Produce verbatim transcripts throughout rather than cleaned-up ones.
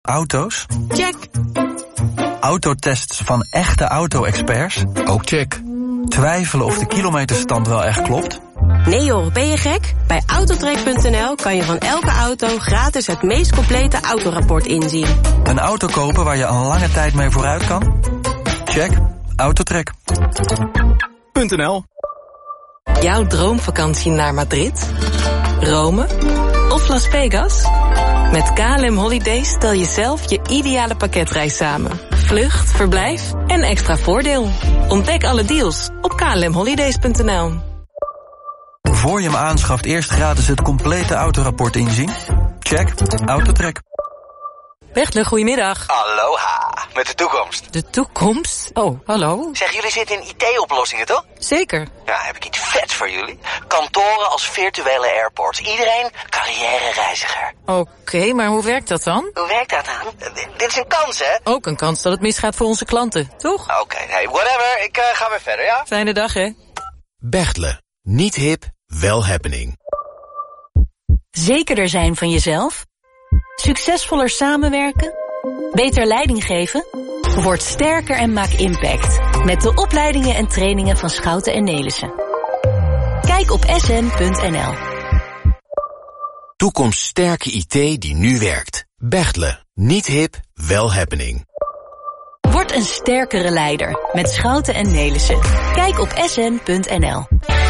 Auto's? Check. Autotests van echte auto-experts? Ook check. Twijfelen of de kilometerstand wel echt klopt? Nee joh, ben je gek? Bij autotrack punt n l kan je van elke auto gratis het meest complete autorapport inzien. Een auto kopen waar je een lange tijd mee vooruit kan? Check. Autotrack. .nl. Jouw droomvakantie naar Madrid, Rome of Las Vegas? Met K L M Holidays stel je zelf je ideale pakketreis samen. Vlucht, verblijf en extra voordeel. Ontdek alle deals op k l m holidays punt n l. Voor je hem aanschaft eerst gratis het complete autorapport inzien? Check. Autotrack. Bechtle, goedemiddag. Aloha, met de toekomst. De toekomst? Oh, hallo. Zeg, jullie zitten in I T-oplossingen, toch? Zeker. Ja, heb ik iets vets voor jullie. Kantoren als virtuele airports. Iedereen carrière-reiziger. Oké, okay, maar hoe werkt dat dan? Hoe werkt dat dan? D- dit is een kans, hè? Ook een kans dat het misgaat voor onze klanten, toch? Oké, okay, hey, whatever. Ik uh, ga weer verder, ja? Fijne dag, hè? Bechtle. Niet hip, wel happening. Zekerder zijn van jezelf? Succesvoller samenwerken? Beter leiding geven? Word sterker en maak impact. Met de opleidingen en trainingen van Schouten en Nelissen. Kijk op s n punt n l. Toekomststerke I T die nu werkt. Bechtle. Niet hip, wel happening. Word een sterkere leider met Schouten en Nelissen. Kijk op s n punt n l.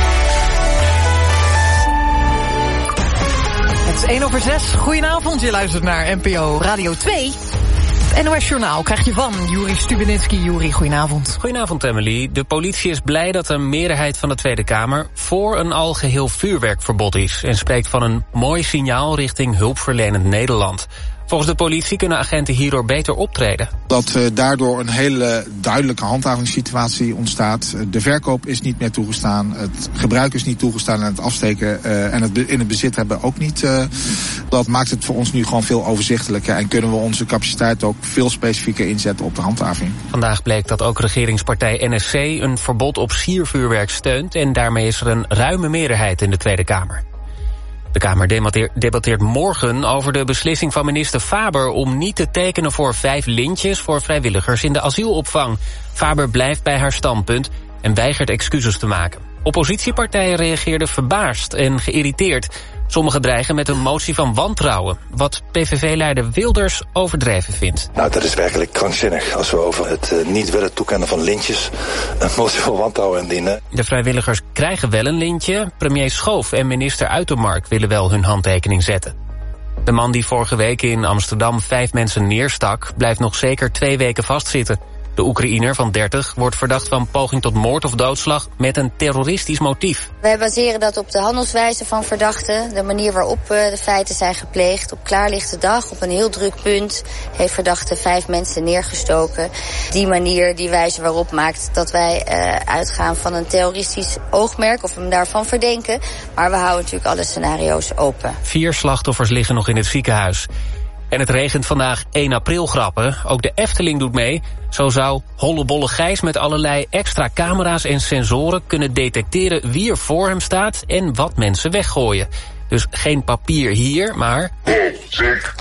Het is één over zes. Goedenavond, je luistert naar N P O Radio twee. Het N O S Journaal krijg je van Juri Stubenitski. Juri, goedenavond. Goedenavond, Emily. De politie is blij dat een meerderheid van de Tweede Kamer voor een algeheel vuurwerkverbod is en spreekt van een mooi signaal richting hulpverlenend Nederland. Volgens de politie kunnen agenten hierdoor beter optreden. Dat uh, daardoor een hele duidelijke handhavingssituatie ontstaat. De verkoop is niet meer toegestaan, het gebruik is niet toegestaan en het afsteken uh, en het in het bezit hebben ook niet. Uh, dat maakt het voor ons nu gewoon veel overzichtelijker en kunnen we onze capaciteit ook veel specifieker inzetten op de handhaving. Vandaag bleek dat ook regeringspartij N S C een verbod op siervuurwerk steunt en daarmee is er een ruime meerderheid in de Tweede Kamer. De Kamer debatteert morgen over de beslissing van minister Faber om niet te tekenen voor vijf lintjes voor vrijwilligers in de asielopvang. Faber blijft bij haar standpunt en weigert excuses te maken. Oppositiepartijen reageerden verbaasd en geïrriteerd. Sommigen dreigen met een motie van wantrouwen, wat P V V-leider Wilders overdreven vindt. Nou, dat is werkelijk krankzinnig als we over het uh, niet willen toekennen van lintjes een motie van wantrouwen indienen. De vrijwilligers krijgen wel een lintje. Premier Schoof en minister Uitermark willen wel hun handtekening zetten. De man die vorige week in Amsterdam vijf mensen neerstak, blijft nog zeker twee weken vastzitten. De Oekraïner van dertig wordt verdacht van poging tot moord of doodslag met een terroristisch motief. Wij baseren dat op de handelswijze van verdachten, de manier waarop de feiten zijn gepleegd. Op klaarlichte dag, op een heel druk punt, heeft verdachte vijf mensen neergestoken. Die manier, die wijze waarop maakt dat wij uh, uitgaan van een terroristisch oogmerk of hem daarvan verdenken. Maar we houden natuurlijk alle scenario's open. Vier slachtoffers liggen nog in het ziekenhuis. En het regent vandaag één april grappen. Ook de Efteling doet mee. Zo zou Hollebolle Gijs met allerlei extra camera's en sensoren kunnen detecteren wie er voor hem staat en wat mensen weggooien. Dus geen papier hier, maar... Oh, zeg.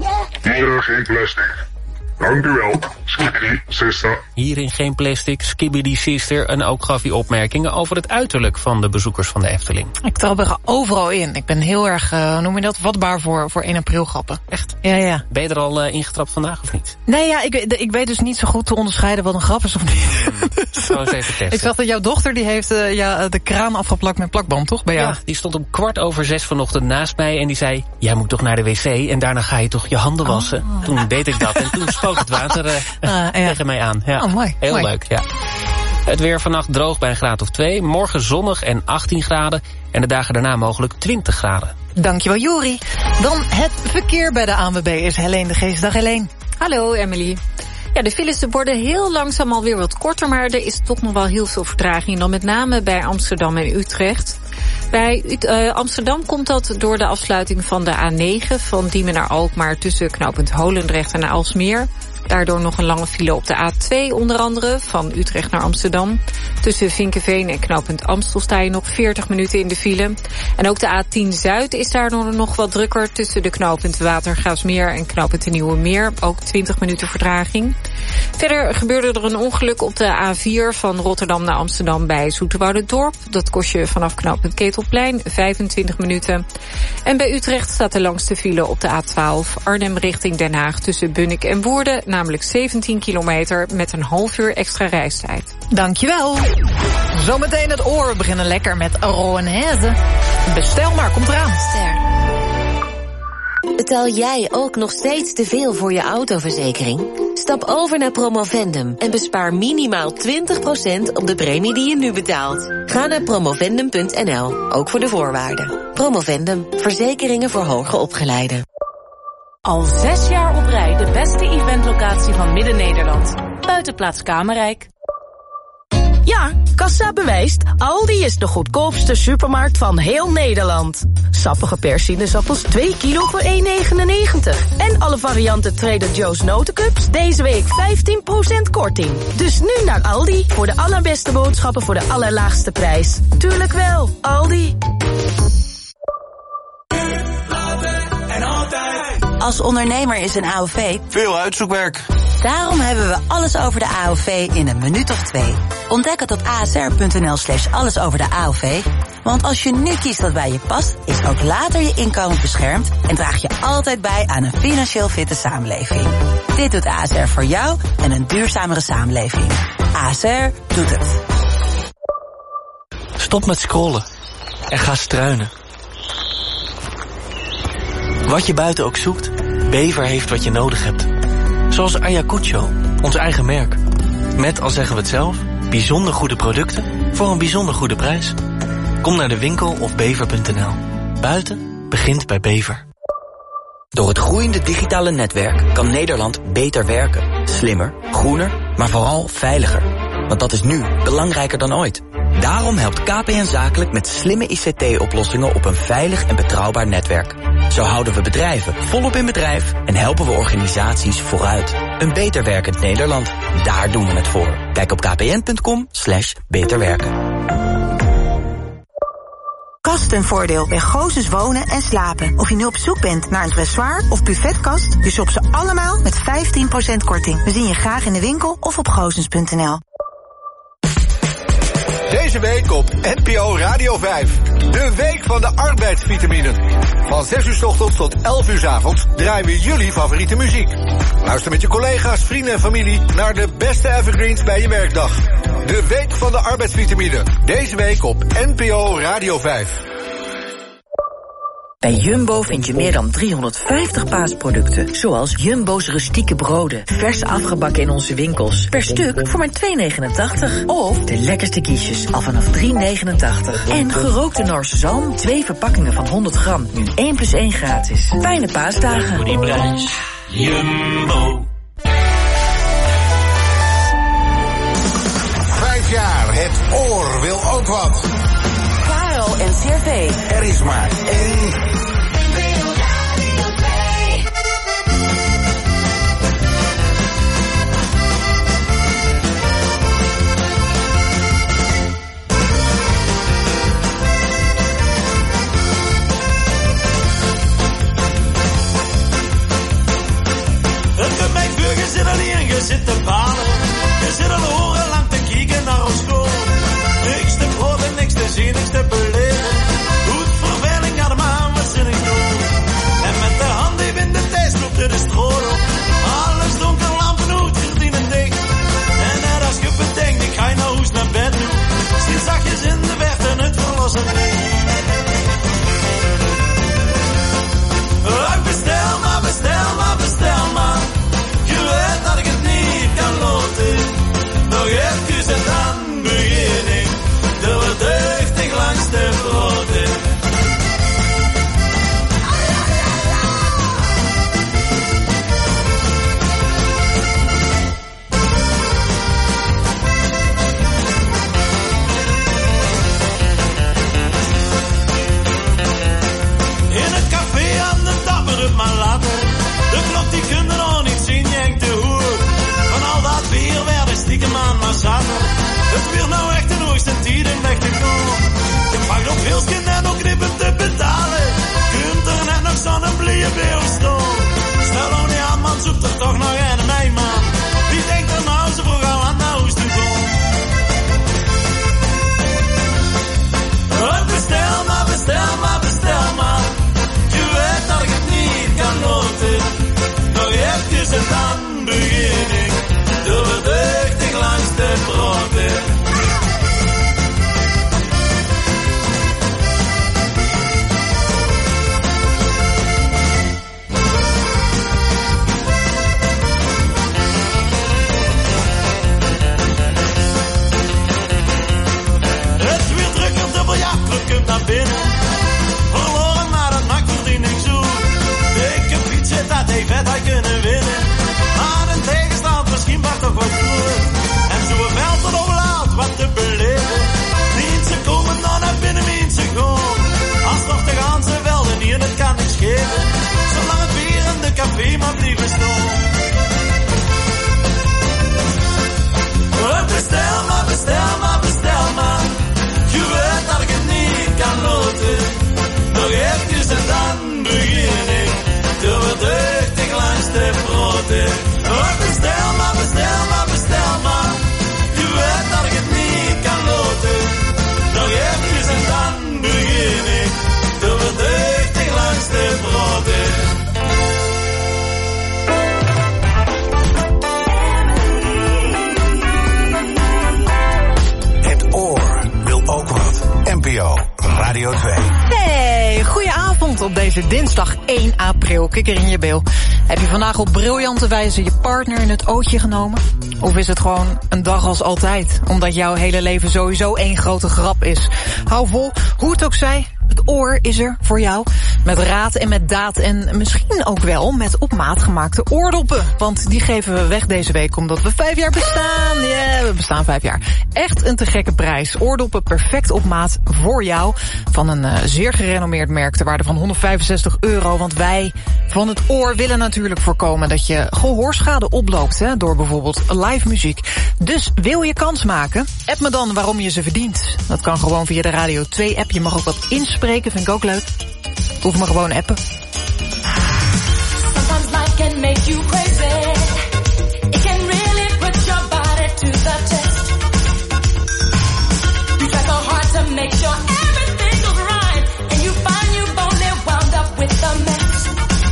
Hier geen plastic. Dank u wel. Skibbidi, sister. Hierin geen plastic, skibbidi, sister. En ook gaf hij opmerkingen over het uiterlijk van de bezoekers van de Efteling. Ik trap er overal in. Ik ben heel erg, uh, noem je dat, vatbaar voor, voor één april grappen. Echt? Ja, ja. Ben je er al uh, ingetrapt vandaag of niet? Nee, ja, ik, ik weet dus niet zo goed te onderscheiden wat een grap is of niet. Mm, zo eens even testen. Ik zag dat jouw dochter, die heeft uh, ja, de kraan afgeplakt met plakband, toch? Bij jou? Ja, die stond om kwart over zes vanochtend naast mij en die zei... Jij moet toch naar de wc en daarna ga je toch je handen wassen? Oh. Toen deed ik dat en toen spoot het water uh, uh, ja. tegen mij aan. Ja. Oh, mooi. Heel mooi. leuk, ja. Het weer vannacht droog bij een graad of twee. Morgen zonnig en achttien graden. En de dagen daarna mogelijk twintig graden. Dankjewel, Juri. Dan het verkeer bij de A N W B is Helene de Geest. Dag Helene. Hallo Emily. Ja, de files worden heel langzaam alweer wat korter, maar er is toch nog wel heel veel vertraging. Dan met name bij Amsterdam en Utrecht. Bij uh, Amsterdam komt dat door de afsluiting van de A negen... van Diemen naar Alkmaar tussen knooppunt Holendrecht en Aalsmeer. Daardoor nog een lange file op de A twee onder andere, van Utrecht naar Amsterdam. Tussen Vinkeveen en knooppunt Amstel sta je nog veertig minuten in de file. En ook de A tien Zuid is daar nog wat drukker tussen de knooppunt Watergraafsmeer en knooppunt de Nieuwe Meer. Ook twintig minuten vertraging. Verder gebeurde er een ongeluk op de A vier van Rotterdam naar Amsterdam bij Zoeterwoudendorp. Dat kost je vanaf knooppunt Ketelplein vijfentwintig minuten. En bij Utrecht staat de langste file op de A twaalf Arnhem richting Den Haag tussen Bunnik en Woerden, namelijk zeventien kilometer met een half uur extra reistijd. Dankjewel. Zometeen het oor. We beginnen lekker met Roanhese. Bestel maar, komt eraan. Betaal jij ook nog steeds te veel voor je autoverzekering? Stap over naar Promovendum en bespaar minimaal twintig procent op de premie die je nu betaalt. Ga naar promovendum punt n l, ook voor de voorwaarden. Promovendum, verzekeringen voor hoger opgeleiden. Al zes jaar op rij de beste eventlocatie van Midden-Nederland. Buitenplaats Kamerijk. Ja, Kassa bewijst, Aldi is de goedkoopste supermarkt van heel Nederland. Sappige persinezappels twee kilo voor één negenennegentig. En alle varianten Trader Joe's notencups deze week vijftien procent korting. Dus nu naar Aldi voor de allerbeste boodschappen voor de allerlaagste prijs. Tuurlijk wel, Aldi. Als ondernemer is een A O V veel uitzoekwerk. Daarom hebben we alles over de A O V in een minuut of twee. Ontdek het op asr.nl slash alles over de A O V. Want als je nu kiest wat bij je past, is ook later je inkomen beschermd en draag je altijd bij aan een financieel fitte samenleving. Dit doet A S R voor jou en een duurzamere samenleving. A S R doet het. Stop met scrollen en ga struinen. Wat je buiten ook zoekt, Bever heeft wat je nodig hebt. Zoals Ayacucho, ons eigen merk. Met, al zeggen we het zelf, bijzonder goede producten voor een bijzonder goede prijs. Kom naar de winkel of bever punt n l. Buiten begint bij Bever. Door het groeiende digitale netwerk kan Nederland beter werken. Slimmer, groener, maar vooral veiliger. Want dat is nu belangrijker dan ooit. Daarom helpt K P N Zakelijk met slimme I C T-oplossingen op een veilig en betrouwbaar netwerk. Zo houden we bedrijven volop in bedrijf en helpen we organisaties vooruit. Een beter werkend Nederland, daar doen we het voor. Kijk op kpn.com slash beter werken. Kastenvoordeel bij Gozes Wonen en Slapen. Of je nu op zoek bent naar een dressoir of buffetkast, je shopt ze allemaal met vijftien procent korting. We zien je graag in de winkel of op gozens punt n l. Deze week op N P O Radio vijf. De week van de arbeidsvitamine. Van zes uur 's ochtends tot elf uur 's avonds draaien we jullie favoriete muziek. Luister met je collega's, vrienden en familie naar de beste evergreens bij je werkdag. De week van de arbeidsvitamine. Deze week op N P O Radio vijf. Bij Jumbo vind je meer dan driehonderdvijftig paasproducten. Zoals Jumbo's rustieke broden. Vers afgebakken in onze winkels. Per stuk voor maar twee negenentachtig. Of de lekkerste quiches al vanaf drie negenentachtig. En gerookte Noorse zalm. Twee verpakkingen van honderd gram. Nu één plus één gratis. Fijne paasdagen. Voor die prijs. Jumbo. Vijf jaar. Het oor wil ook wat. Karel en Servé. Er is maar één. Je zit alleen, je zit te balen. Je zit al horen lang te kijken naar ons school. Niks te proeven, niks te zien, niks te beleven. Goed verveling gaat hem aan, wat zin ik doen. En met de hand die in de tijd loopt er de stroom op. Alles donker, lampen uit, verdienen dicht. En net als je bedenkt, ik ga je naar huis naar bed toe. Misschien zachtjes in de weg en het verlossen niet. Bestel maar, bestel maar, bestel maar. Je weet dat ik het niet kan loten. Nog even en dan begin ik. De verduchting langs de als je net nog knippen te betalen, kunt er net nog zo'n blije beeld staan. Stel nou niet aan, man, zoekt er toch nog een mij, man. Wie denkt er nou zo vroeg al aan de huis te gaan? Oh, bestel maar, bestel maar, bestel maar. Je weet dat ik het niet kan laten. Nog eventjes en dan begin ik. Door het deugdig langs te praten. Komt naar binnen, verloren maar dat maakt verdiening zo. Dikke Piet zit dat hij vet had kunnen winnen, maar een tegenstand misschien maar toch wat goed. En zo veld het overlaat wat te beleven. Mensen komen dan naar binnen, mensen gaan. Als nog de ganse velden hier, dat kan niks geven. Zolang het bier in de café maar blijven staan. Oh, bestel maar, bestel maar, bestel maar. Je weet dat ik het niet kan laten. Nog eventjes en dan begin ik. Door het deugdig langs te praten. Oh, bestel maar, bestel maar, bestel maar. Je weet dat ik het niet kan laten. Nog eventjes en dan begin ik. Door het deugdig langs te praten. Ook wat. N P O Radio twee. Hey, goedenavond op deze dinsdag één april. Kikker in je bil. Heb je vandaag op briljante wijze je partner in het ootje genomen? Of is het gewoon een dag als altijd? Omdat jouw hele leven sowieso één grote grap is. Hou vol, hoe het ook zij. Het oor is er voor jou. Met raad en met daad en misschien ook wel met op maat gemaakte oordoppen. Want die geven we weg deze week omdat we vijf jaar bestaan. Ja, yeah, we bestaan vijf jaar. Echt een te gekke prijs. Oordoppen perfect op maat voor jou. Van een uh, zeer gerenommeerd merk ter waarde van honderdvijfenzestig euro. Want wij van het oor willen natuurlijk voorkomen dat je gehoorschade oploopt. Hè, door bijvoorbeeld live muziek. Dus wil je kans maken? App me dan waarom je ze verdient. Dat kan gewoon via de Radio twee app. Je mag ook wat inspreken, vind ik ook leuk. Hoef me gewoon appen. Sometimes life can make you crazy. It can really put your body to the test. You try so hard to make sure everything goes right, and you find you've only wound up with a mess.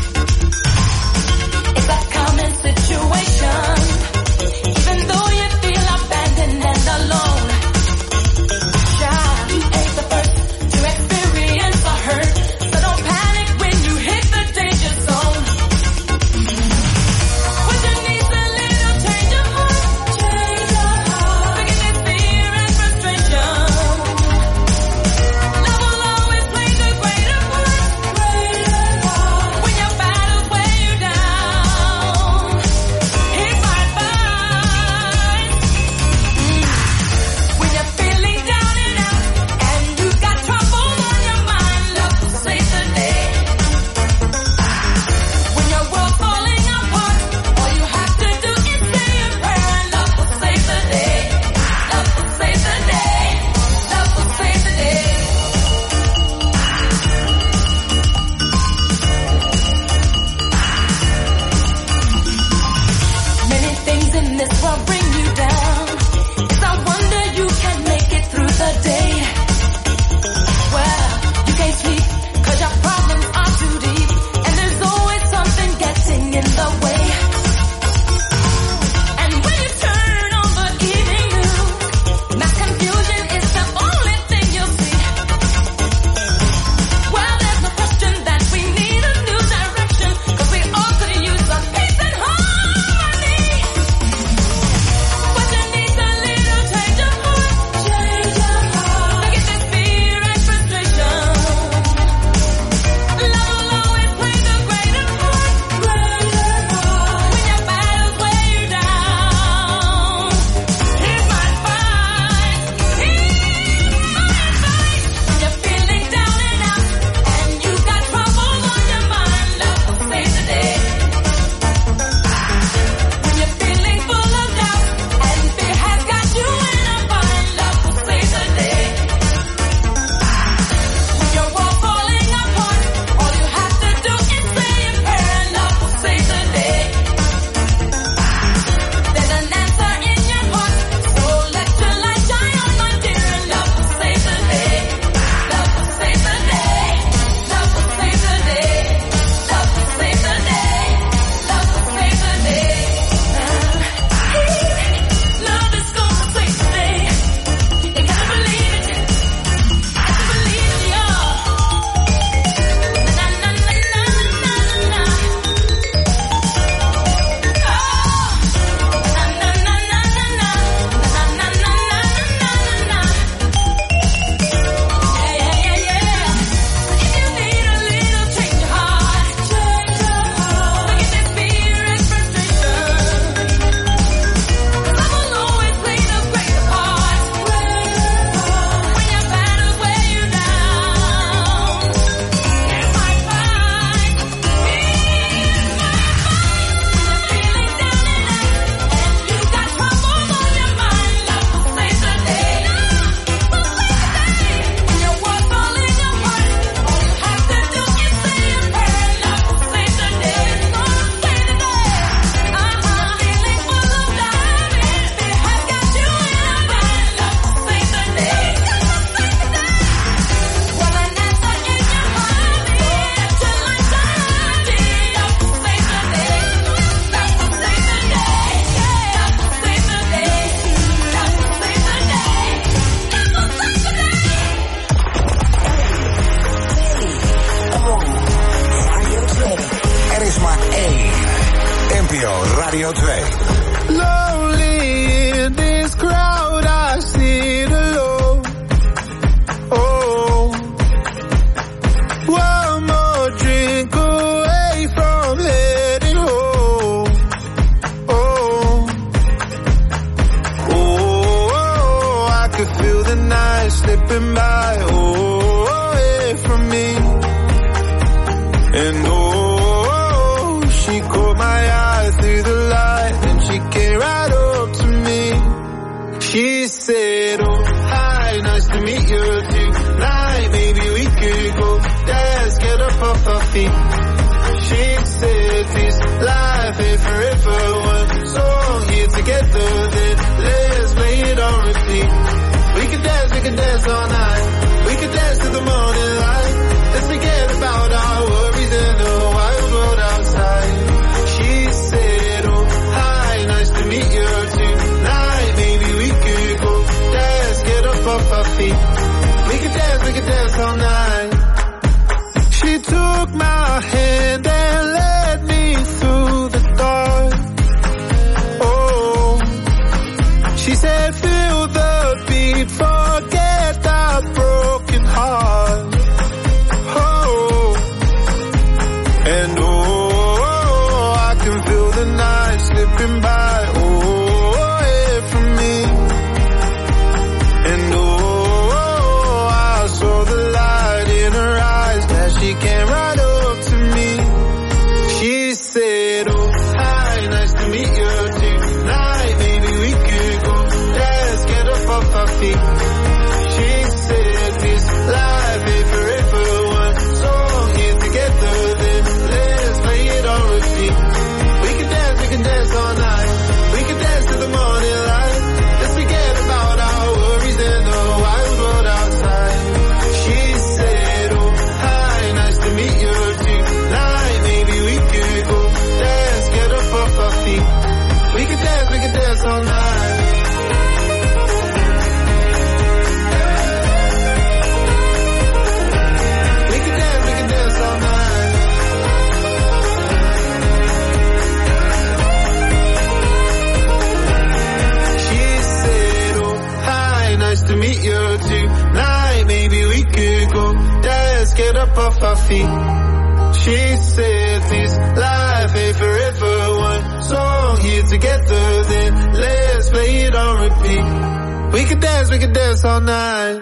It's that common situation, even though you feel abandoned and alone. Child, you ain't the first to experience the hurt. So don't panic when you hit the danger zone. R twee. Lonely in this crowd, I sit alone. Oh, one more drink away from heading home. Oh, oh, oh, I could feel the night slipping by. Oh, away from me. And oh, she caught my eye through the light, and she came right up to me. She said, oh, hi, nice to meet you tonight. Maybe we could go dance, get up off our feet. She said, this life ain't forever. One song here together, then let's play it on repeat. We could dance, we could dance all night. We could dance to the morning light. Let's forget about our worries and the wild world outside. She said, oh, hi, nice to meet you tonight. Maybe we could go dance, get up off our feet. We could dance, we could dance all night. She took my hand and led me through the dark. Oh, she said, feel the beat, forget that broken heart. Oh, and oh, I can feel the night slipping by. Oh, away from me. And oh, I saw the light in her eyes as she came right up to me. She said, oh, hi, nice to meet you tonight. Maybe we could go dance, get up off our feet. She said, this life ain't forever. One song here together, then let's play it on repeat. We can dance, we can dance all night. We can dance to the morning light. Let's forget about our worries and the wild world outside. She said, oh, hi, nice to meet you tonight. Maybe we could go dance, get up off our feet. We can dance, we can dance all night. We can dance, we can dance all night. She said, oh, hi, nice to meet you tonight. Maybe we could go dance, get up off our feet. She said, this life ain't forever. One song here together, then let's play it on repeat. We can dance, we can dance all night.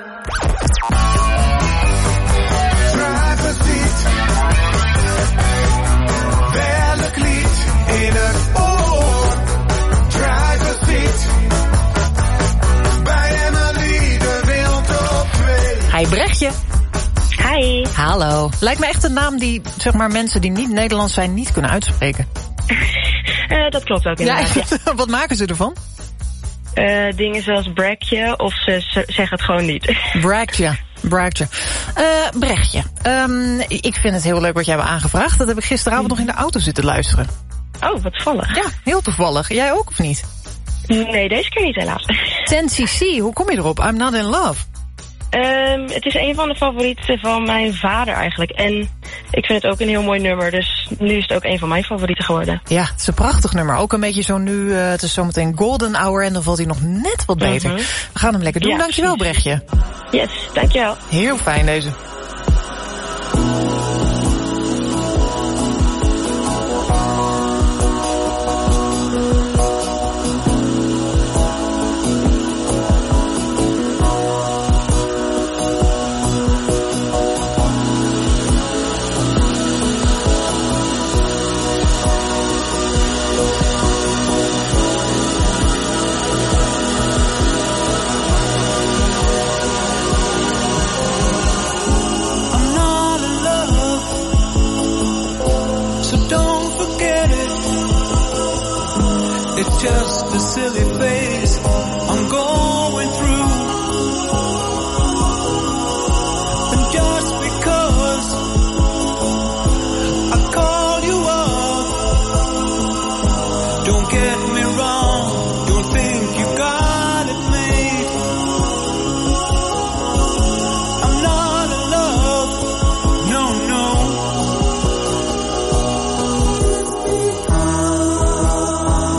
Driver's seat. Welk lied in het oor. Driver's seat. Bij Emily de wereld op twee. Hi Brechtje. Hi. Hallo. Lijkt me echt een naam die, zeg maar, mensen die niet Nederlands zijn niet kunnen uitspreken. Uh, dat klopt ook inderdaad, ja. Ja. Wat maken ze ervan? Uh, dingen zoals Brechtje, of ze, ze zeggen het gewoon niet. Brechtje. Brechtje. Uh, Brechtje. Um, ik vind het heel leuk wat jij hebt aangevraagd. Dat heb ik gisteravond nog in de auto zitten luisteren. Oh, wat toevallig. Ja, heel toevallig. Jij ook of niet? Nee, deze keer niet helaas. ten C C, hoe kom je erop? I'm not in love. Um, het is een van de favorieten van mijn vader eigenlijk. En ik vind het ook een heel mooi nummer. Dus nu is het ook een van mijn favorieten geworden. Ja, het is een prachtig nummer. Ook een beetje zo nu, uh, het is zometeen golden hour en dan valt hij nog net wat beter. Mm-hmm. We gaan hem lekker doen. Ja, dankjewel, precies. Brechtje. Yes, dankjewel. Heel fijn deze. Just a silly phase I'm going through, and just because I call you up, don't get me wrong, don't think you got it made. I'm not in love, no, no.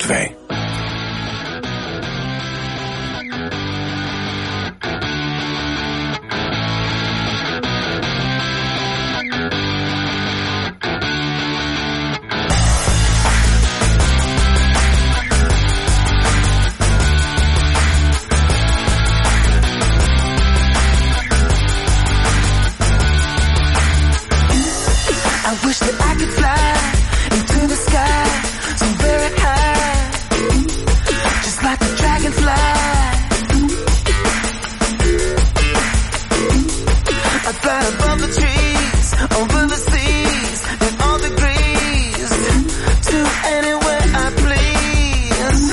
twee. I wish that I could fly into the sky so very high, just like a dragonfly. I'd fly above the trees, over the seas, in all degrees, to anywhere I please.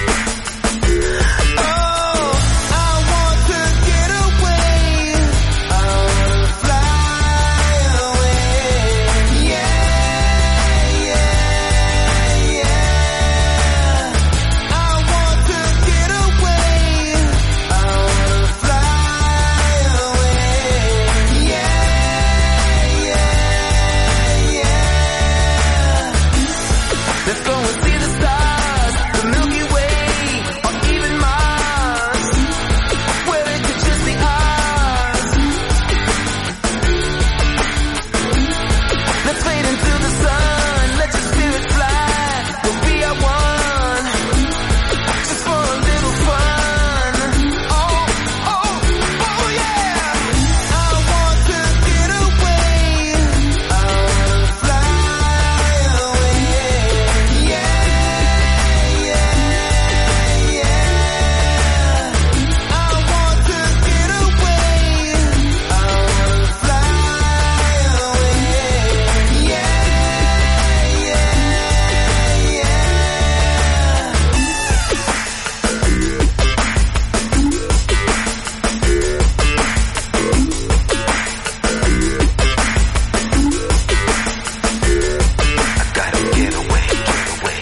Oh, I want to get away. I wanna fly away. Yeah, yeah, yeah. I want to get away. I wanna fly away. Yeah, yeah, yeah. Let's go and see the stars, the Milky Way, or even Mars, where it could just be ours. Let's fade into the sun, let your spirit fly. We'll be our one, just for a little fun. Oh, oh, oh yeah. I want to get away. I wanna fly away. Yeah, yeah, yeah. I want to get away. I wanna fly away. Yeah, yeah, yeah. I gotta get away, get away.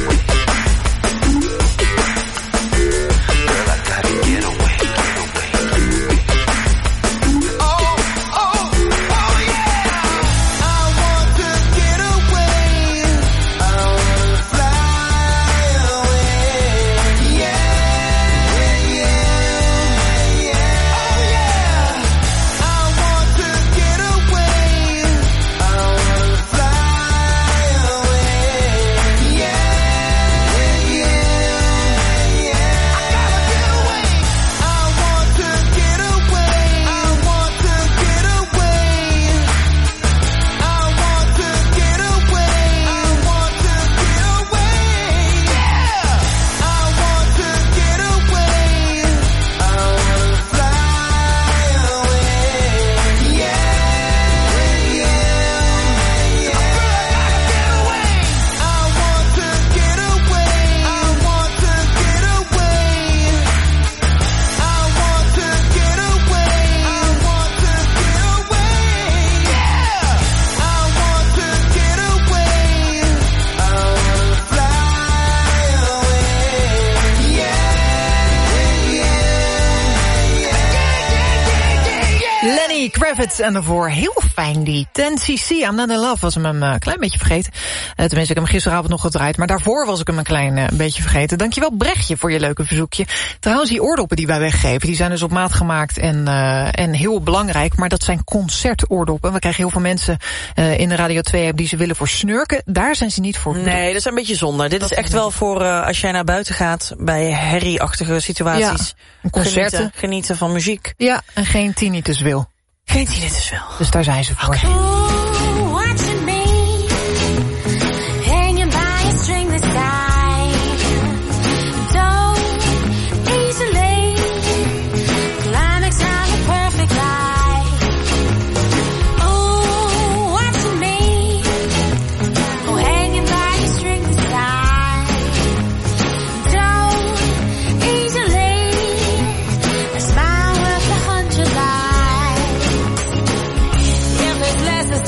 Girl, I gotta get away, get away. Oh, oh, oh yeah. I want to get away. I wanna fly away. Yeah, yeah, yeah. Oh yeah. I want to get away. I wanna fly away. Yeah, yeah, yeah. I gotta get away. I want to get away. I want to get away. I want to get away. I want to get away. Yeah. I want to get away. I wanna fly away. Yeah, yeah, yeah. I want to get away. I want to get away. I want to get away. I want to get away. Yeah. I want to get away. I wanna fly away. Yeah, yeah, yeah. Lenny Kravitz en daarvoor heel fijn die ten C C. I'm Not In Love was hem een uh, klein beetje vergeten. Uh, tenminste, ik heb hem gisteravond nog gedraaid. Maar daarvoor was ik hem een klein uh, beetje vergeten. Dankjewel Brechtje voor je leuke verzoekje. Trouwens, die oordoppen die wij weggeven, die zijn dus op maat gemaakt en, uh, en heel belangrijk. Maar dat zijn concertoordoppen. We krijgen heel veel mensen uh, in de Radio twee app die ze willen voor snurken. Daar zijn ze niet voor. Nee, dat is een beetje zonde. Dit is echt wel voor uh, als jij naar buiten gaat bij herrieachtige situaties. Ja, concerten. Genieten, genieten van muziek. Ja, en geen tinnitus wil. Geen tinnitus wil. Dus daar zijn ze voor. Okay. Ooh, watching me, hanging by a string this side. Don't easily climax on the perfect life. Ooh, watching me, oh, hanging by a string this side. Don't easily, a smile worth a hundred lives. If there's less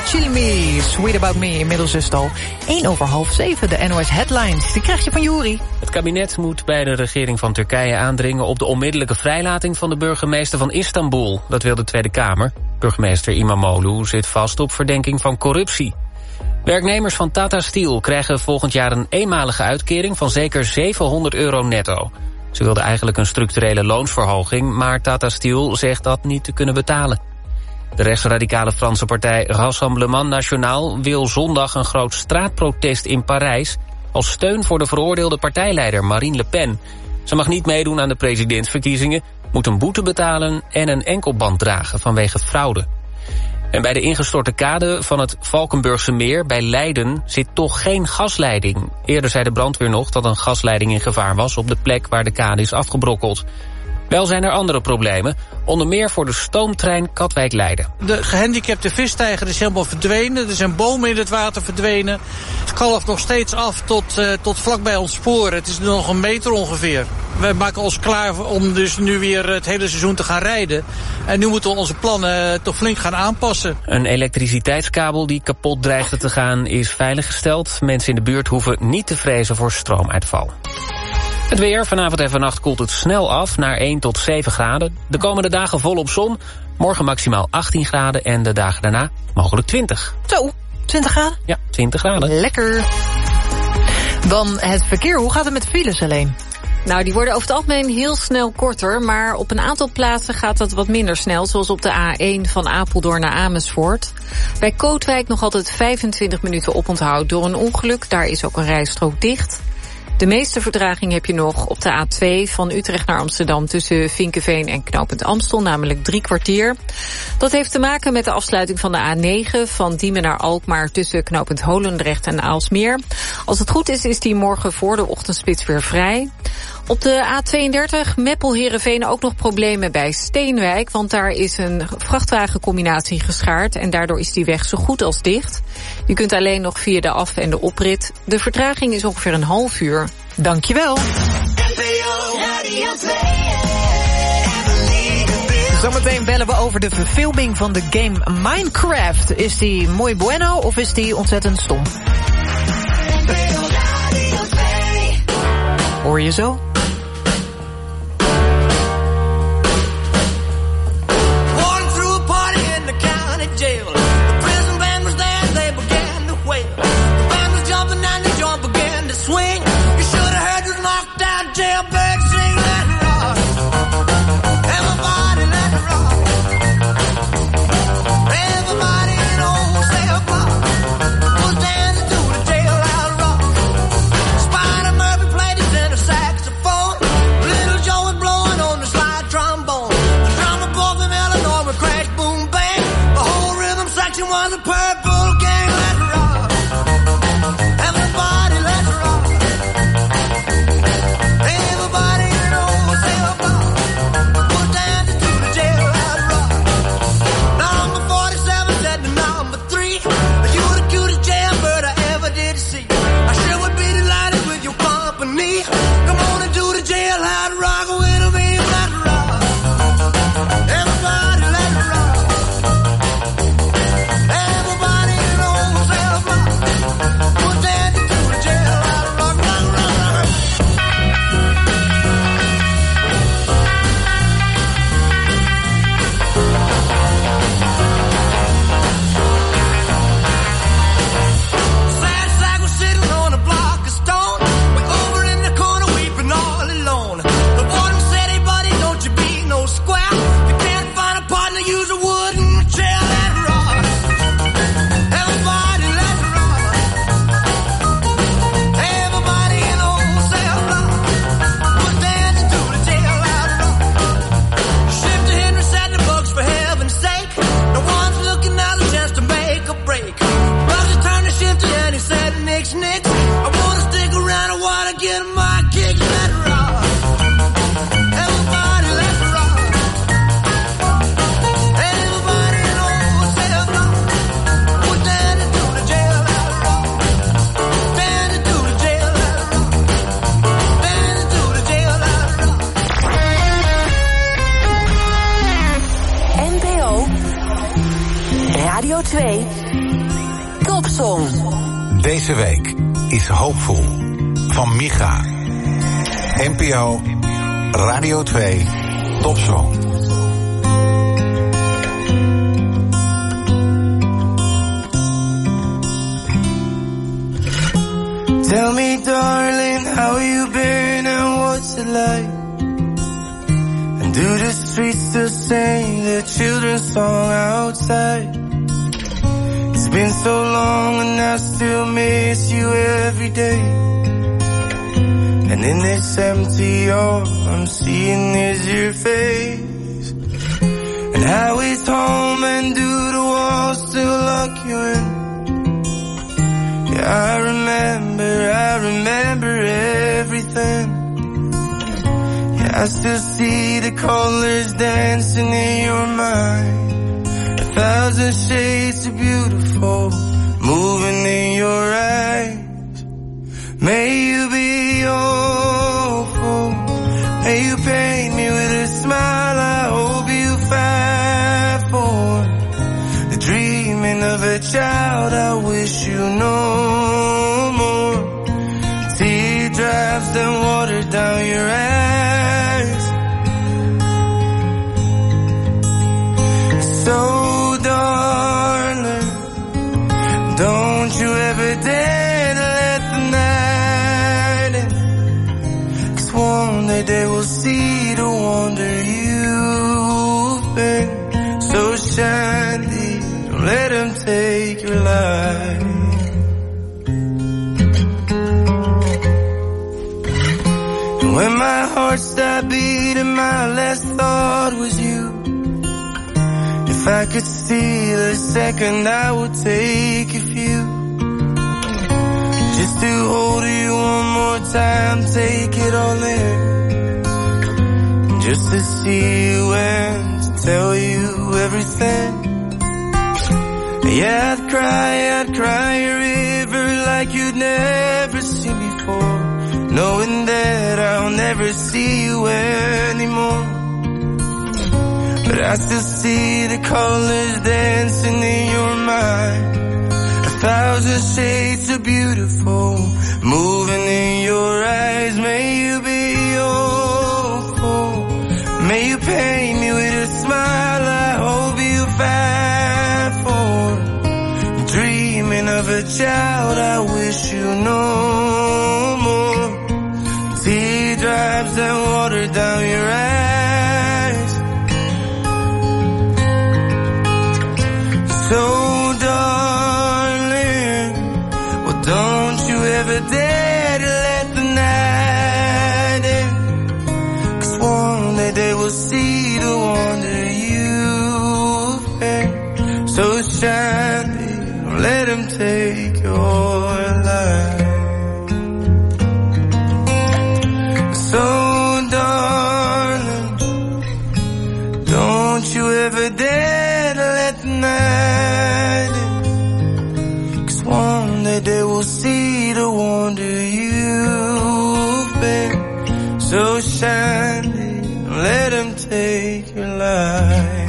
Chili Me, Sweet About Me. Inmiddels is het al één over half zeven. De N O S Headlines, die krijg je van Juri. Het kabinet moet bij de regering van Turkije aandringen op de onmiddellijke vrijlating van de burgemeester van Istanbul. Dat wil de Tweede Kamer. Burgemeester Imamoglu zit vast op verdenking van corruptie. Werknemers van Tata Steel krijgen volgend jaar een eenmalige uitkering van zeker zevenhonderd euro netto. Ze wilden eigenlijk een structurele loonsverhoging, maar Tata Steel zegt dat niet te kunnen betalen. De rechtsradicale Franse partij Rassemblement National wil zondag een groot straatprotest in Parijs als steun voor de veroordeelde partijleider Marine Le Pen. Ze mag niet meedoen aan de presidentsverkiezingen, moet een boete betalen en een enkelband dragen vanwege fraude. En bij de ingestorte kade van het Valkenburgse meer bij Leiden zit toch geen gasleiding. Eerder zei de brandweer nog dat een gasleiding in gevaar was op de plek waar de kade is afgebrokkeld. Wel zijn er andere problemen, onder meer voor de stoomtrein Katwijk-Leiden. De gehandicapte vistijger is helemaal verdwenen. Er zijn bomen in het water verdwenen. Het kalft nog steeds af tot, uh, tot vlakbij ons sporen. Het is nu nog een meter ongeveer. Wij maken ons klaar om dus nu weer het hele seizoen te gaan rijden. En nu moeten we onze plannen uh, toch flink gaan aanpassen. Een elektriciteitskabel die kapot dreigde te gaan is veiliggesteld. Mensen in de buurt hoeven niet te vrezen voor stroomuitval. Het weer, vanavond en vannacht koelt het snel af naar één tot zeven graden. De komende dagen volop zon, morgen maximaal achttien graden en de dagen daarna mogelijk twintig. Zo, twintig graden? Ja, twintig graden. Lekker. Dan het verkeer, hoe gaat het met files alleen? Nou, die worden over het algemeen heel snel korter, maar op een aantal plaatsen gaat dat wat minder snel, zoals op de A één van Apeldoorn naar Amersfoort. Bij Kootwijk nog altijd vijfentwintig minuten oponthoud door een ongeluk, daar is ook een rijstrook dicht. De meeste vertraging heb je nog op de A twee van Utrecht naar Amsterdam tussen Vinkeveen en Knooppunt Amstel, namelijk drie kwartier. Dat heeft te maken met de afsluiting van de A negen van Diemen naar Alkmaar tussen Knooppunt Holendrecht en Aalsmeer. Als het goed is, is die morgen voor de ochtendspits weer vrij. Op de A tweeëndertig Meppel-Heerenveen ook nog problemen bij Steenwijk, want daar is een vrachtwagencombinatie geschaard en daardoor is die weg zo goed als dicht. Je kunt alleen nog via de af- en de oprit. De vertraging is ongeveer een half uur. Dankjewel. Zometeen bellen we over de verfilming van de game Minecraft. Is die mooi bueno of is die ontzettend stom? Hoor je zo? Radio twee Topsong. Deze week is Hoopvol van Micha. N P O Radio twee Topsong. Tell me, darling, how you been and what's it like? And do the streets still sing the children's song outside? It's been so long and I still miss you every day. And in this empty all I'm seeing is your face. And how it's home and do the walls still lock you in? I remember, I remember everything. Yeah, I still see the colors dancing in your mind. A thousand shades of beautiful moving in your eyes. May you be hopeful. May you paint me with a smile. I hope you fight for the dreaming of a child. I wish you know teardrops and water down your eyes. So darling, don't you ever dare to let the night in. 'Cause one day they will see the wonder you've been. So shiny, don't let them take your life. When my heart stopped beating, my last thought was you. If I could steal a second, I would take a few. Just to hold you one more time, take it all in. Just to see you and to tell you everything. Yeah, I'd cry, I'd cry a river like you'd never seen before. Knowing that I'll never see you anymore. But I still see the colors dancing in your mind. A thousand shades of beautiful moving in your eyes. May you be hopeful. May you paint me with a smile. I hope you fight for dreaming of a child. I wish you know teardrops and water down your eyes. So darling, well don't you ever dare to let the night in. 'Cause one day they will see the wonder you've been. So shiny, don't let them take your life. So darling, don't you ever dare to let the night in. 'Cause one day they will see the wonder you've been. So shiny, don't let them take your life.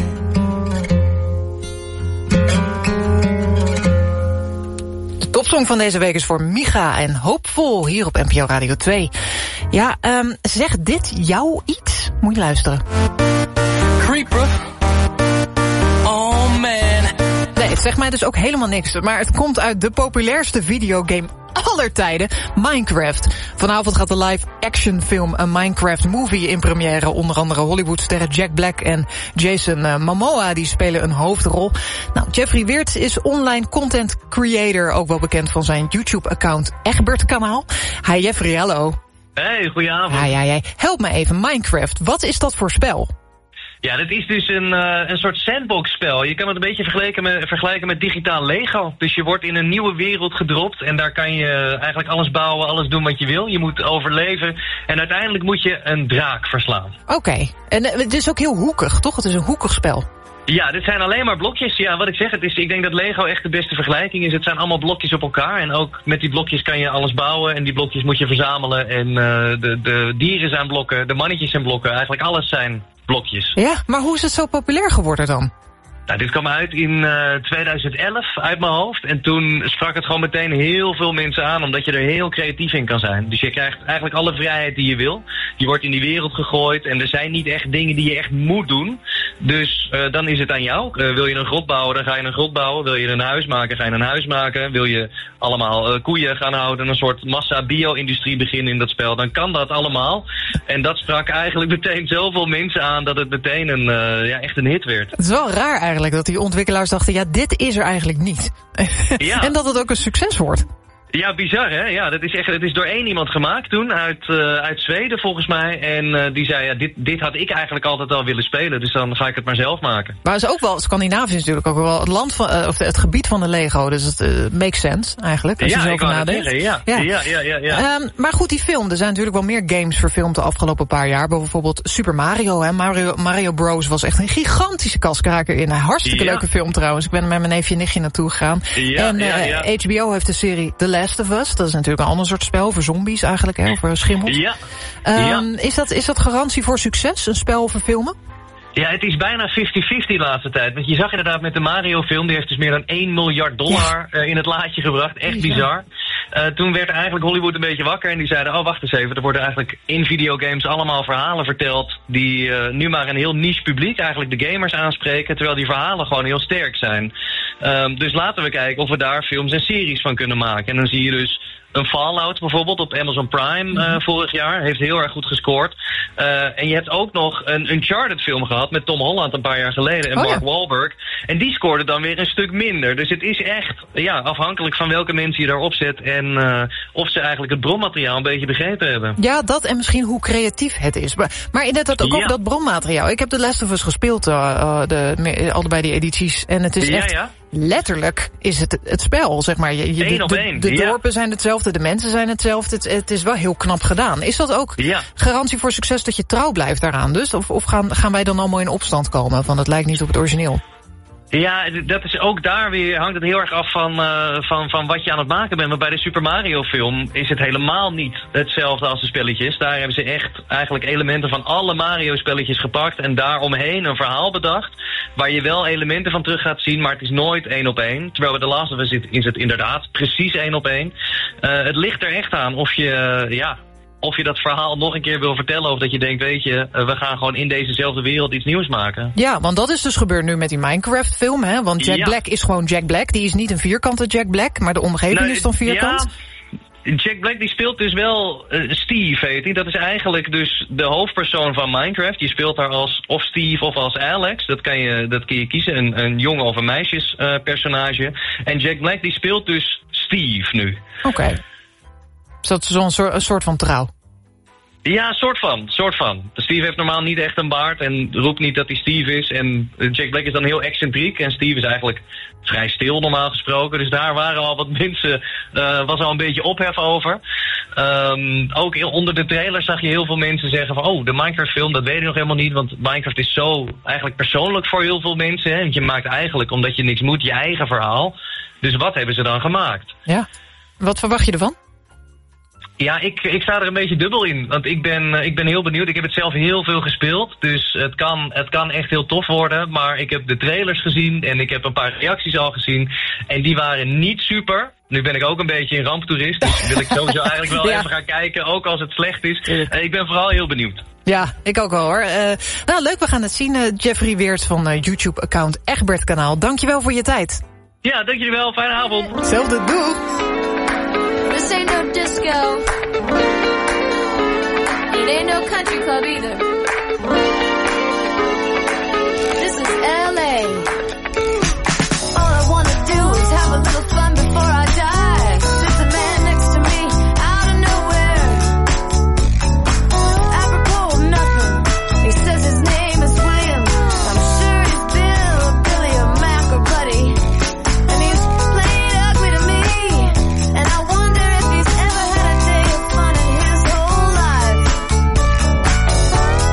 Topsong van deze week is voor Micha en Hoopvol hier op N P O Radio twee. Ja, um, zegt dit jou iets? Moet je luisteren. Creeper. Oh man. Nee, het zegt mij dus ook helemaal niks. Maar het komt uit de populairste videogame aller tijden, Minecraft. Vanavond gaat de live-action film A Minecraft Movie in première. Onder andere Hollywoodsterren Jack Black en Jason uh, Momoa, die spelen een hoofdrol. Nou, Jeffrey Weerts is online content creator, ook wel bekend van zijn YouTube-account Egbert Kanaal. Hi Jeffrey, hallo. Hey, goedenavond. Hi, hi, hi. Help me even, Minecraft, wat is dat voor spel? Ja, dit is dus een, uh, een soort sandbox-spel. Je kan het een beetje vergelijken met, vergelijken met digitaal Lego. Dus je wordt in een nieuwe wereld gedropt en daar kan je eigenlijk alles bouwen, alles doen wat je wil. Je moet overleven en uiteindelijk moet je een draak verslaan. Oké, okay. En uh, het is ook heel hoekig, toch? Het is een hoekig spel. Ja, dit zijn alleen maar blokjes. Ja, wat ik zeg, het is, ik denk dat Lego echt de beste vergelijking is. Het zijn allemaal blokjes op elkaar en ook met die blokjes kan je alles bouwen en die blokjes moet je verzamelen. En uh, de, de dieren zijn blokken, de mannetjes zijn blokken, eigenlijk alles zijn blokjes. Ja, maar hoe is het zo populair geworden dan? Nou, dit kwam uit in uh, tweeduizend elf uit mijn hoofd. En toen sprak het gewoon meteen heel veel mensen aan, omdat je er heel creatief in kan zijn. Dus je krijgt eigenlijk alle vrijheid die je wil. Je wordt in die wereld gegooid en er zijn niet echt dingen die je echt moet doen. Dus uh, dan is het aan jou. Uh, wil je een grot bouwen, dan ga je een grot bouwen. Wil je een huis maken, ga je een huis maken. Wil je allemaal uh, koeien gaan houden, een soort massa-bio-industrie beginnen in dat spel, dan kan dat allemaal. En dat sprak eigenlijk meteen zoveel mensen aan dat het meteen een, uh, ja, echt een hit werd. Het is wel raar eigenlijk dat die ontwikkelaars dachten, ja, dit is er eigenlijk niet. Ja. En dat het ook een succes wordt. Ja, bizar hè? Ja, dat is echt, het is door één iemand gemaakt toen, uit, uh, uit Zweden volgens mij. En uh, die zei, ja, dit, dit had ik eigenlijk altijd al willen spelen, dus dan ga ik het maar zelf maken. Maar het is ook wel, Scandinavië is natuurlijk ook wel het land van, uh, of het gebied van de Lego, dus het uh, makes sense eigenlijk, als ja, je zo ik over nadenkt. Zeggen, ja. Ja. Ja, ja, ja, ja. Um, maar goed, die film, er zijn natuurlijk wel meer games verfilmd de afgelopen paar jaar. Bijvoorbeeld Super Mario, hè. Mario, Mario Bros was echt een gigantische kaskraker in. Een hartstikke ja. leuke film trouwens. Ik ben er met mijn neefje en nichtje naartoe gegaan. Ja, en uh, ja, ja. H B O heeft de serie The Last of Us, dat is natuurlijk een ander soort spel, over zombies eigenlijk, hè, over schimmels. Ja. Um, ja. Is dat, is dat garantie voor succes, een spel verfilmen? Ja, het is bijna vijftig vijftig de laatste tijd. Want je zag inderdaad met de Mario-film, die heeft dus meer dan één miljard dollar ja. uh, in het laadje gebracht. Echt bizar. Uh, toen werd eigenlijk Hollywood een beetje wakker en die zeiden, oh wacht eens even, er worden eigenlijk in videogames allemaal verhalen verteld die uh, nu maar een heel niche publiek, eigenlijk de gamers, aanspreken, terwijl die verhalen gewoon heel sterk zijn. Um, dus laten we kijken of we daar films en series van kunnen maken. En dan zie je dus een Fallout bijvoorbeeld op Amazon Prime uh, vorig jaar. Heeft heel erg goed gescoord. Uh, en je hebt ook nog een Uncharted film gehad met Tom Holland een paar jaar geleden en oh, Mark ja. Wahlberg. En die scoorde dan weer een stuk minder. Dus het is echt ja, afhankelijk van welke mensen je daarop zet en uh, of ze eigenlijk het bronmateriaal een beetje begrepen hebben. Ja, dat en misschien hoe creatief het is. Maar, maar inderdaad ook, ja. ook dat bronmateriaal. Ik heb The Last of Us gespeeld, uh, de, allebei die edities. En het is ja, echt... Ja. Letterlijk is het het spel, zeg maar. Je, je, Eén de, op één, de, de ja. dorpen zijn hetzelfde, de mensen zijn hetzelfde. Het, het is wel heel knap gedaan. Is dat ook ja. garantie voor succes dat je trouw blijft daaraan dus? Of, of gaan, gaan wij dan allemaal in opstand komen van het lijkt niet op het origineel? Ja, dat is ook daar weer, hangt het heel erg af van, uh, van, van wat je aan het maken bent. Maar bij de Super Mario film is het helemaal niet hetzelfde als de spelletjes. Daar hebben ze echt eigenlijk elementen van alle Mario spelletjes gepakt en daaromheen een verhaal bedacht waar je wel elementen van terug gaat zien, maar het is nooit één op één. Terwijl bij The Last of Us is het inderdaad precies één op één. Uh, het ligt er echt aan of je, uh, ja... of je dat verhaal nog een keer wil vertellen, of dat je denkt, weet je, we gaan gewoon in dezezelfde wereld iets nieuws maken. Ja, want dat is dus gebeurd nu met die Minecraft film, hè? Want Jack ja. Black is gewoon Jack Black. Die is niet een vierkante Jack Black, maar de omgeving nou, is dan vierkant. Ja, Jack Black die speelt dus wel uh, Steve, heet hij. Dat is eigenlijk dus de hoofdpersoon van Minecraft. Je speelt daar als of Steve of als Alex. Dat kan je, dat kun je kiezen, een, een jongen of een meisjes uh, personage. En Jack Black die speelt dus Steve nu. Oké. Okay. Dus dat is zo'n soort, een soort van trouw. Ja, soort van, soort van. Steve heeft normaal niet echt een baard en roept niet dat hij Steve is. En Jack Black is dan heel excentriek en Steve is eigenlijk vrij stil normaal gesproken. Dus daar waren al wat mensen, uh, was al een beetje ophef over. Um, ook onder de trailer zag je heel veel mensen zeggen van, oh, de Minecraft film, dat weet ik nog helemaal niet. Want Minecraft is zo eigenlijk persoonlijk voor heel veel mensen. Hè? Want je maakt eigenlijk, omdat je niks moet, je eigen verhaal. Dus wat hebben ze dan gemaakt? Ja, wat verwacht je ervan? Ja, ik, ik sta er een beetje dubbel in. Want ik ben, ik ben heel benieuwd. Ik heb het zelf heel veel gespeeld. Dus het kan, het kan echt heel tof worden. Maar ik heb de trailers gezien en ik heb een paar reacties al gezien. En die waren niet super. Nu ben ik ook een beetje een ramptoerist. Dus wil ik sowieso eigenlijk wel ja. even gaan kijken. Ook als het slecht is. Uh, ik ben vooral heel benieuwd. Ja, ik ook wel hoor. Uh, nou, leuk, we gaan het zien. Uh, Jeffrey Weert van uh, YouTube-account Egbert Kanaal. Dankjewel voor je tijd. Ja, dank jullie wel. Fijne avond. Hetzelfde, doei. This ain't no disco. It ain't no country club either. This is L A. All I wanna do is have a little fun before I die. There's a man next to me, out of nowhere. Apropos of nothing. He says his name is William. I'm sure he's Bill, Billy, or Mac, or Buddy. And he's played ugly to me. And I wonder if he's ever had a day of fun in his whole life.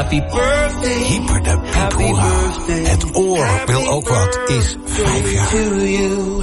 Happy birthday. Hyper de Picola. Het oor wil ook wat. Is vijf jaar. To you.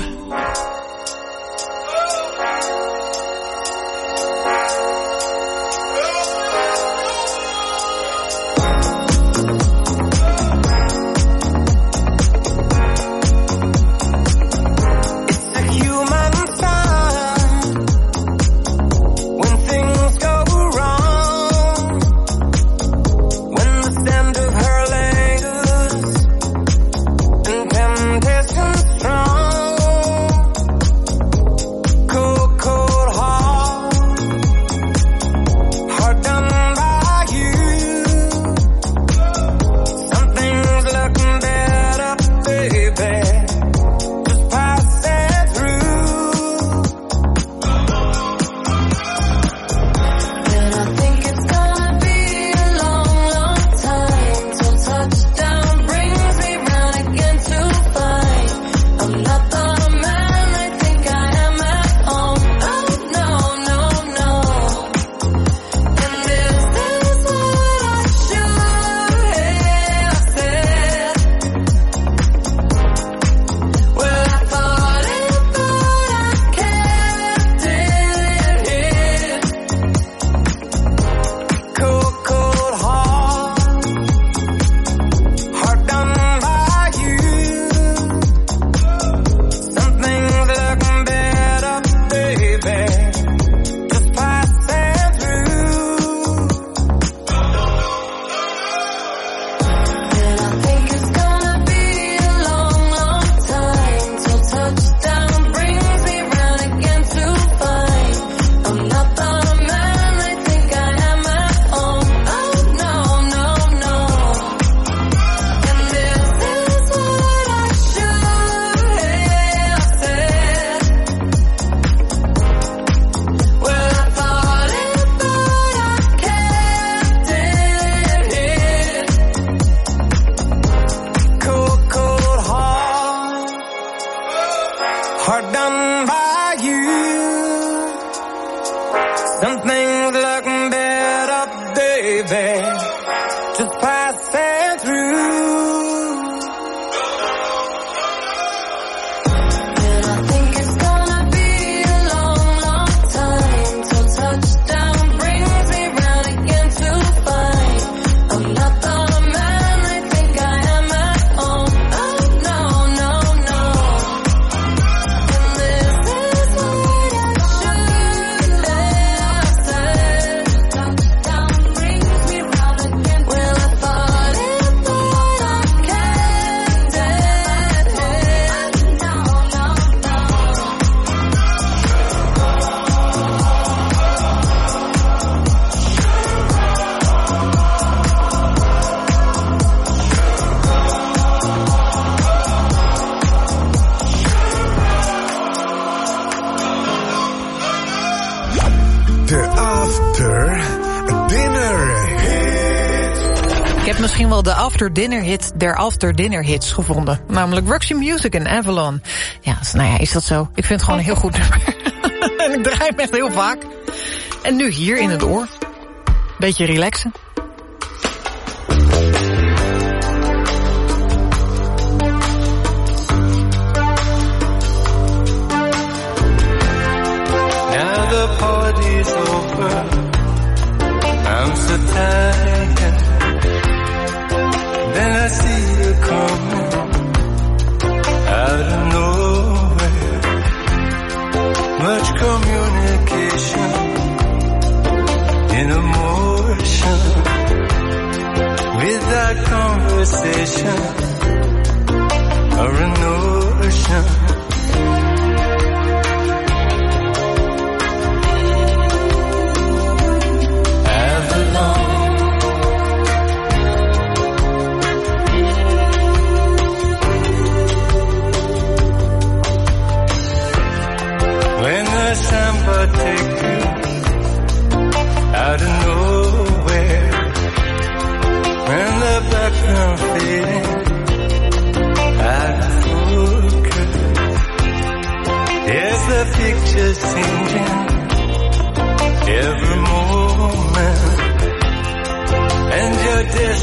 De after dinner hit der after dinner hits gevonden. Namelijk Roxy Music en Avalon. Ja, nou ja, is dat zo? Ik vind het gewoon een heel goed nummer. En ik draai hem echt heel vaak. En nu hier in het oor. Beetje relaxen. Now the party's over. I'm so tired. Then I see you coming out of nowhere. Much communication in emotion without conversation or a notion. Samba take you out of nowhere. When the background fading out of focus, there's the picture changing every moment, and your destiny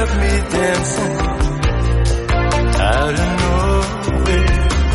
left me dancing out of nowhere.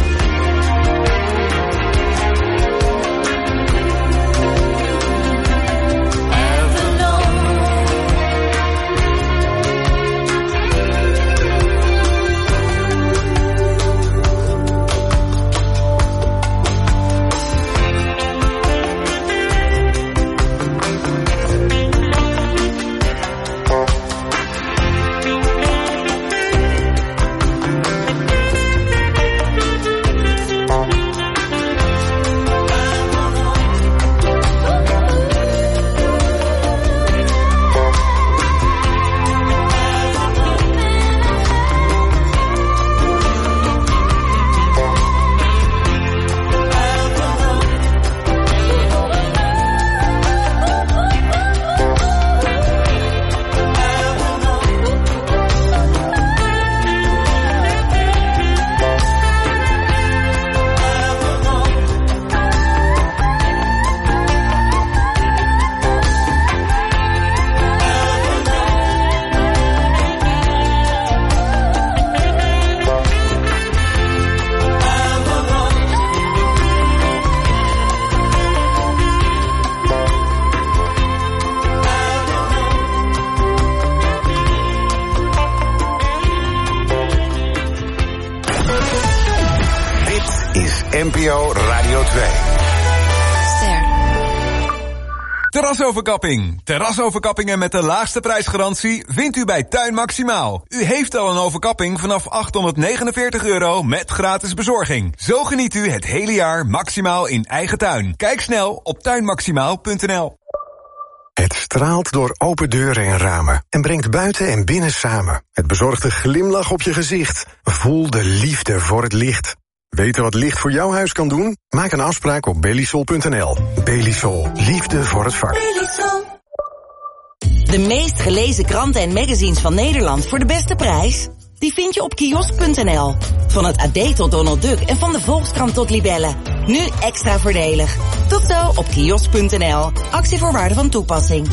N P O Radio twee. Ster. Terrasoverkapping. Terrasoverkappingen met de laagste prijsgarantie vindt u bij Tuin Maximaal. U heeft al een overkapping vanaf achthonderdnegenenveertig euro met gratis bezorging. Zo geniet u het hele jaar maximaal in eigen tuin. Kijk snel op tuin maximaal punt n l. Het straalt door open deuren en ramen en brengt buiten en binnen samen. Het bezorgt een glimlach op je gezicht. Voel de liefde voor het licht. Weten wat licht voor jouw huis kan doen? Maak een afspraak op belisol punt n l. Belisol. Liefde voor het vak. De meest gelezen kranten en magazines van Nederland voor de beste prijs? Die vind je op kiosk punt n l. Van het A D tot Donald Duck en van de Volkskrant tot Libelle. Nu extra voordelig. Tot zo op kiosk punt n l. Actievoorwaarden van toepassing.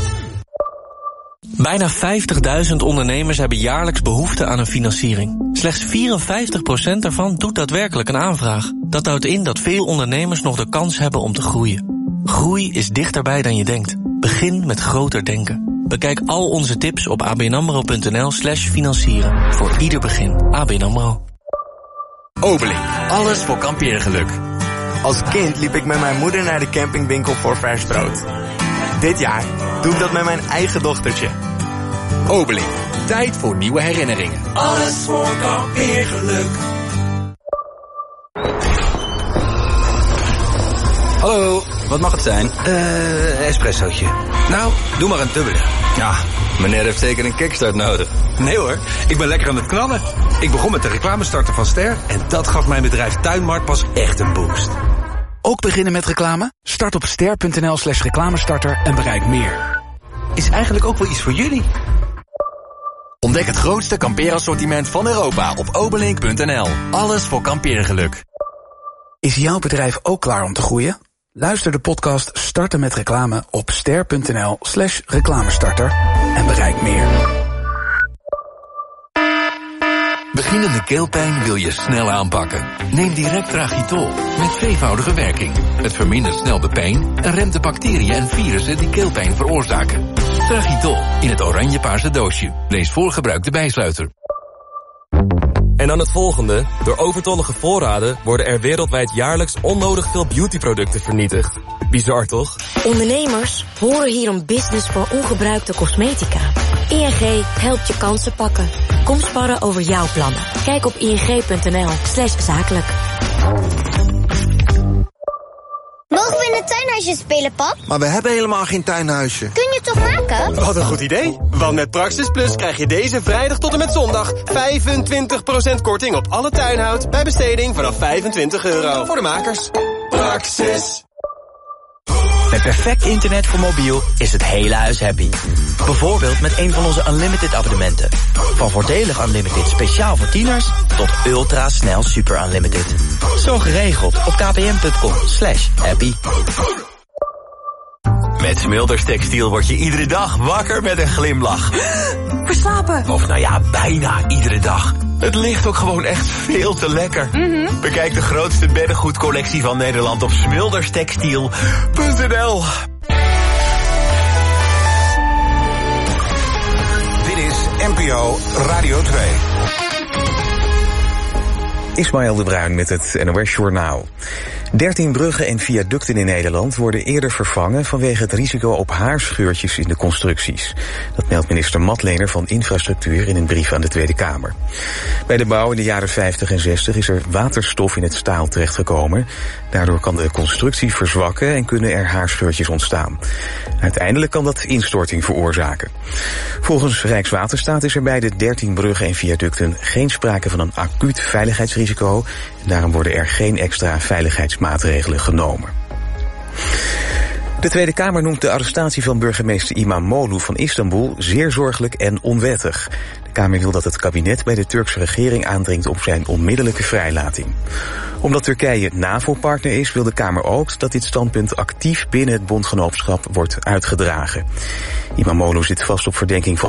Bijna vijftigduizend ondernemers hebben jaarlijks behoefte aan een financiering. Slechts vierenvijftig procent daarvan doet daadwerkelijk een aanvraag. Dat houdt in dat veel ondernemers nog de kans hebben om te groeien. Groei is dichterbij dan je denkt. Begin met groter denken. Bekijk al onze tips op abnamro punt n l slash financieren. Voor ieder begin. A B N AMRO. Obeling. Alles voor kampeergeluk. Als kind liep ik met mijn moeder naar de campingwinkel voor vers brood. Dit jaar doe ik dat met mijn eigen dochtertje. Obeling. Tijd voor nieuwe herinneringen. Alles voor kampeergeluk. Hallo, wat mag het zijn? Eh, espressootje. Nou, doe maar een dubbele. Ja, meneer heeft zeker een kickstart nodig. Nee hoor, ik ben lekker aan het knallen. Ik begon met de reclamestarter van Ster en dat gaf mijn bedrijf Tuinmart pas echt een boost. Ook beginnen met reclame? Start op ster punt n l slash reclamestarter en bereik meer. Is eigenlijk ook wel iets voor jullie. Ontdek het grootste kampeerassortiment van Europa op obelink punt n l. Alles voor kampeergeluk. Is jouw bedrijf ook klaar om te groeien? Luister de podcast Starten met reclame op ster punt n l slash reclamestarter en bereik meer. Beginnende keelpijn wil je snel aanpakken. Neem direct Tragitol met tweevoudige werking. Het vermindert snel de pijn en remt de bacteriën en virussen die keelpijn veroorzaken. Tragitol in het oranje-paarse doosje. Lees voor gebruik de bijsluiter. En dan het volgende. Door overtollige voorraden worden er wereldwijd jaarlijks onnodig veel beautyproducten vernietigd. Bizar toch? Ondernemers horen hier een business voor ongebruikte cosmetica. I N G helpt je kansen pakken. Kom sparren over jouw plannen. Kijk op ing punt n l slash zakelijk. Mogen we in het tuinhuisje spelen, pap? Maar we hebben helemaal geen tuinhuisje. Kun je het toch maken? Wat een goed idee. Want met Praxis Plus krijg je deze vrijdag tot en met zondag vijfentwintig procent korting op alle tuinhout bij besteding vanaf vijfentwintig euro. Voor de makers. Praxis. Met perfect internet voor mobiel is het hele huis happy. Bijvoorbeeld met een van onze Unlimited abonnementen. Van voordelig Unlimited speciaal voor tieners tot ultra snel super Unlimited. Zo geregeld op kpn punt com slash happy. Met Smulders Textiel word je iedere dag wakker met een glimlach. Verslapen. Of nou ja, bijna iedere dag. Het ligt ook gewoon echt veel te lekker. Mm-hmm. Bekijk de grootste beddengoedcollectie van Nederland op smulderstextiel punt n l. Dit is N P O Radio twee. Ismaël de Bruin met het N O S Journaal. dertien bruggen en viaducten in Nederland worden eerder vervangen vanwege het risico op haarscheurtjes in de constructies. Dat meldt minister Matlener van Infrastructuur in een brief aan de Tweede Kamer. Bij de bouw in de jaren vijftig en zestig is er waterstof in het staal terechtgekomen. Daardoor kan de constructie verzwakken en kunnen er haarscheurtjes ontstaan. Uiteindelijk kan dat instorting veroorzaken. Volgens Rijkswaterstaat is er bij de dertien bruggen en viaducten geen sprake van een acuut veiligheidsrisico. En daarom worden er geen extra veiligheidsmaatregelen genomen. De Tweede Kamer noemt de arrestatie van burgemeester Imamoglu van Istanbul zeer zorgelijk en onwettig. De Kamer wil dat het kabinet bij de Turkse regering aandringt op zijn onmiddellijke vrijlating. Omdat Turkije NAVO-partner is, wil de Kamer ook dat dit standpunt actief binnen het bondgenootschap wordt uitgedragen. Imamoglu zit vast op verdenking van